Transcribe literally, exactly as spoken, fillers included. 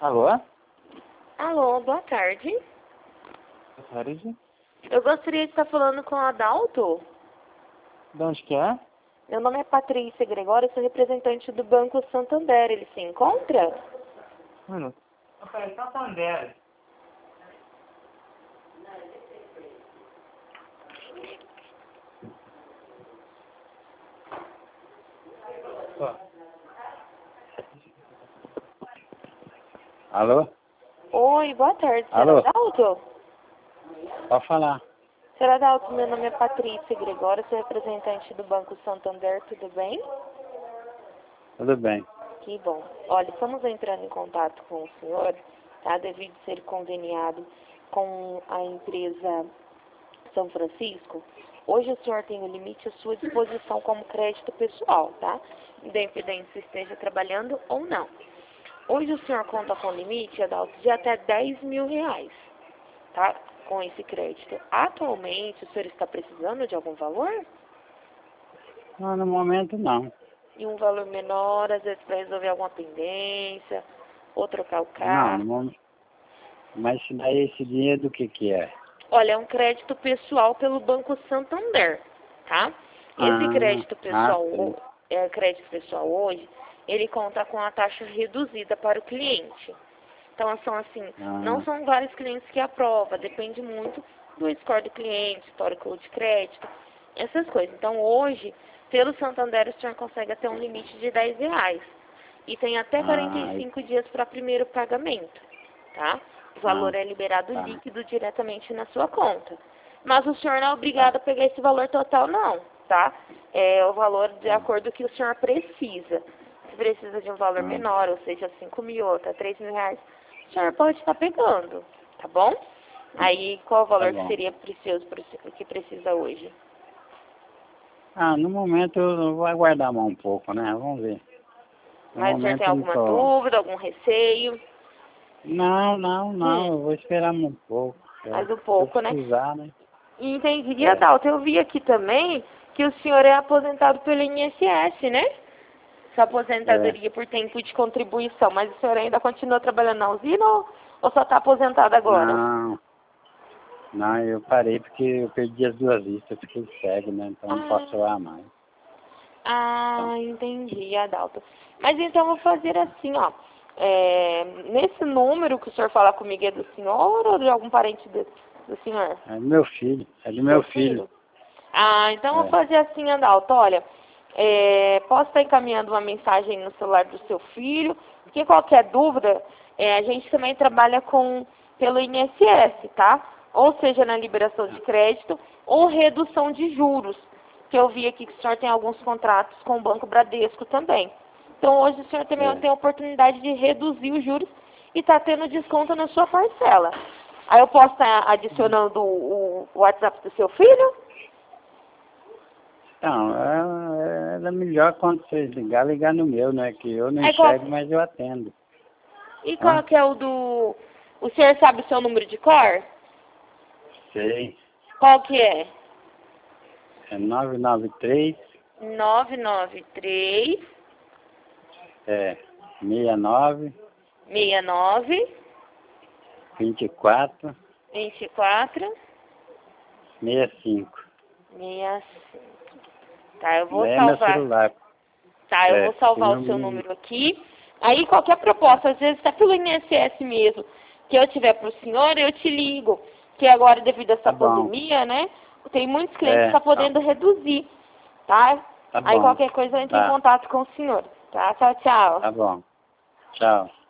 Alô? Alô, boa tarde. Boa tarde. Eu gostaria de estar falando com o Adalto. De onde que é? Meu nome é Patrícia Gregório, sou representante do Banco Santander. Ele se encontra? Um minuto. Peraí, Santander. Alô? Oi, boa tarde, senhor Alô? Adalto. Pode falar. Senhor Adalto, meu nome é Patrícia Gregório, sou representante do Banco Santander, tudo bem? Tudo bem. Que bom. Olha, estamos entrando em contato com o senhor, tá? Devido ser conveniado com a empresa São Francisco. Hoje o senhor tem o limite à sua disposição como crédito pessoal, tá? Independente se esteja trabalhando ou não. Hoje o senhor conta com limite, Adalto, de até dez mil reais, tá? Com esse crédito. Atualmente, o senhor está precisando de algum valor? Não, no momento não. E um valor menor, às vezes para resolver alguma pendência, ou trocar o Não, carro. no momento. Mas se daí esse dinheiro do que que é? Olha, é um crédito pessoal pelo Banco Santander, tá? Esse Ah, crédito ah, pessoal, sim. é, crédito pessoal hoje, ele conta com a taxa reduzida para o cliente. Então, são assim, não Ah, são vários clientes que aprovam, depende muito do score do cliente, histórico de crédito, essas coisas. Então, hoje, pelo Santander, o senhor consegue até um limite de dez reais. E tem até quarenta ah, e cinco dias para primeiro pagamento, tá? O valor ah, é liberado tá, líquido diretamente na sua conta. Mas o senhor não é obrigado tá, a pegar esse valor total, não, tá? É o valor de tá. acordo com o que o senhor precisa. Se precisa de um valor Ah, menor, ou seja, cinco mil ou até três mil reais, o senhor pode estar pegando, tá bom? Aí, qual o tá valor que bom. seria precioso, que precisa hoje? Ah, no momento eu vou aguardar mais um pouco, né? Vamos ver. No Mas o senhor tem momento eu não alguma tô. dúvida, algum receio? Não, não, não, Hum, eu vou esperar um pouco. É, mais um se eu pouco, né? precisar, né? Entendi. E, É. Adalto, eu vi aqui também que o senhor é aposentado pelo I N S S, né? Sua É. aposentadoria por tempo de contribuição. Mas o senhor ainda continua trabalhando na usina ou, ou só está aposentado agora? Não, não, eu parei porque eu perdi as duas vistas, fiquei cego, né? Então não posso Ah, trabalhar mais. Então, ah, entendi, Adalto. Mas então eu vou fazer assim, ó. É, nesse número que o senhor fala comigo é do senhor ou de algum parente do, do senhor? é do meu filho, é do meu Seu filho. filho? Ah, então eu vou É. fazer assim, Adalto. Olha, é, posso estar encaminhando uma mensagem no celular do seu filho, porque qualquer dúvida, é, a gente também trabalha com pelo I N S S, tá? Ou seja, na liberação de crédito ou redução de juros, que eu vi aqui que o senhor tem alguns contratos com o Banco Bradesco também. Então hoje o senhor também É. tem a oportunidade de reduzir os juros e está tendo desconto na sua parcela. Aí eu posso estar adicionando o, o WhatsApp do seu filho? Então, é, é melhor quando vocês ligar, ligar no meu, né? Que eu não Aí qual, enxergo, mas eu atendo. e qual Hã? que é o do... O senhor sabe o seu número de cor? Sei. Qual que é? É nove nove três, nove nove três, é, seis nove, seis nove, vinte e quatro, vinte e quatro, sessenta e cinco. sessenta e cinco. Tá, eu vou É meu salvar. celular. Tá, eu É, vou que salvar não o seu me... número aqui. Aí qualquer Tá, proposta, às vezes até pelo I N S S mesmo, que eu tiver para o senhor, eu te ligo. Que agora, devido a tá essa bom. pandemia, né, tem muitos clientes que É, estão tá, podendo reduzir, tá? tá Aí bom. qualquer coisa eu entro em Tá, contato com o senhor. Tá? Tchau, tchau. tá bom. Tchau.